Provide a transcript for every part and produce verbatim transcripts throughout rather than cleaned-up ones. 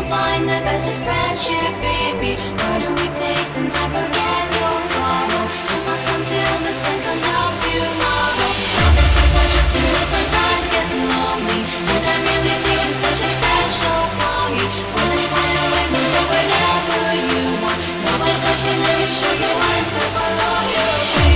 find the best of friendship, baby. Why don't we take some time, forget your sorrow? Just us until the sun comes out tomorrow. Promise this much just to know sometimes gets lonely, and I really think you're such a special mommy. So let's fly away, we'll go wherever you want. Now I got you, let me show you why it's meant for loyalty.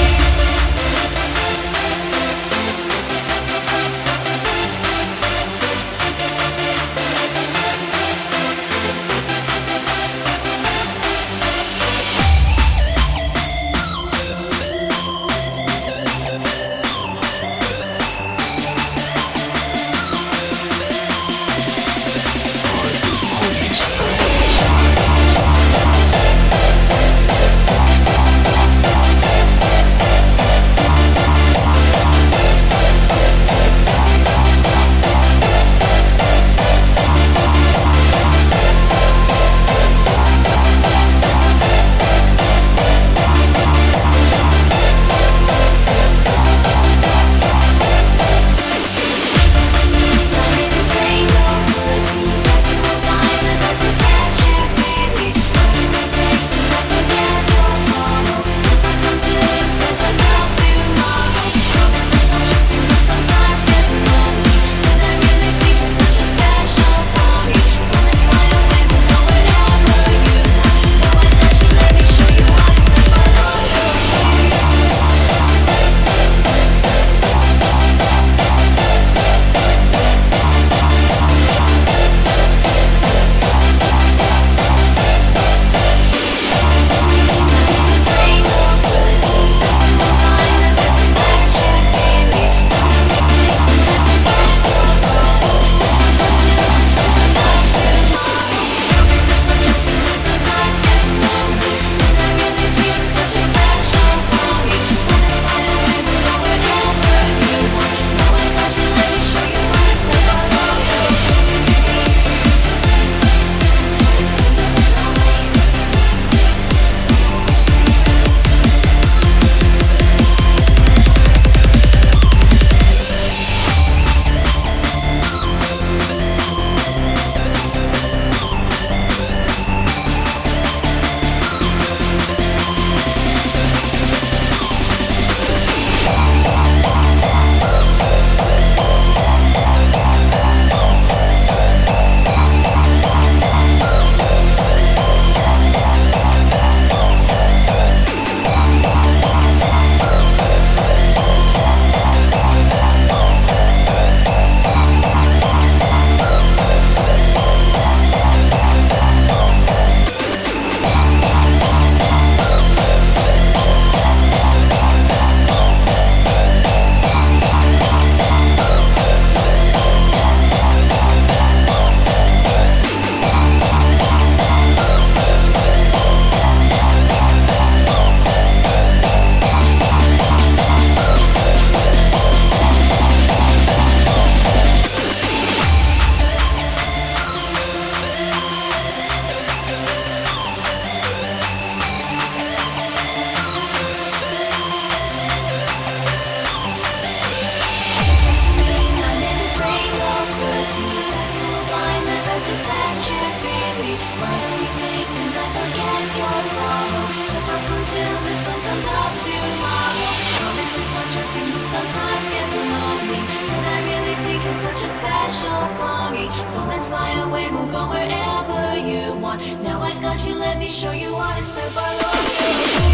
So let's fly away, we'll go wherever you want. Now I've got you, let me show you what it's meant for.